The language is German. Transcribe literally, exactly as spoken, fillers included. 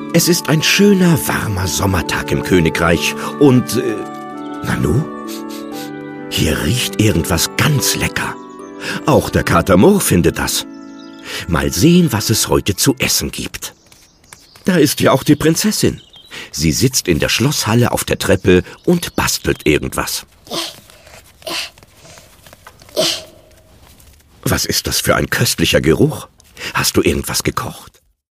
Es ist ein schöner, warmer Sommertag im Königreich und... Äh, Nanu? Hier riecht irgendwas ganz lecker. Auch der Kater Murr findet das. Mal sehen, was es heute zu essen gibt. Da ist ja auch die Prinzessin. Sie sitzt in der Schlosshalle auf der Treppe und bastelt irgendwas. Was ist das für ein köstlicher Geruch? Hast du irgendwas gekocht?